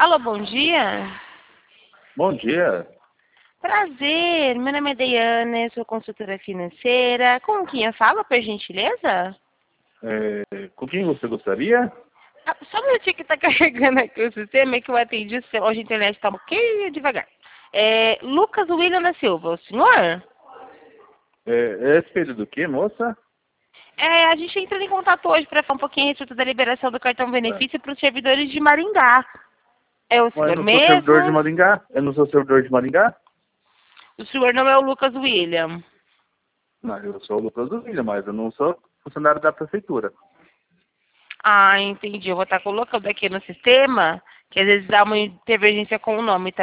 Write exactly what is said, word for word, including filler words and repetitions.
Alô, bom dia. Bom dia. Prazer, meu nome é Deiane, sou consultora financeira. Com quem eu falo, por gentileza? É, com quem você gostaria? Ah, só um minutinho que tá carregando aqui o sistema, é que eu atendi o seu. Hoje a internet tá um pouquinho devagar. É, Lucas William da Silva, o senhor? É, é respeito do que, moça? É, a gente entrou em contato hoje para falar um pouquinho a respeito da liberação do cartão É. benefício para os servidores de Maringá. É o Mas eu senhor não sou servidor de mesmo? Maringá? Eu não sou servidor de Maringá? O senhor não é o Lucas William. Não, eu sou o Lucas do William, mas eu não sou funcionário da prefeitura. Ah, entendi. Eu vou estar colocando aqui no sistema, que às vezes dá uma interferência com o nome, tá?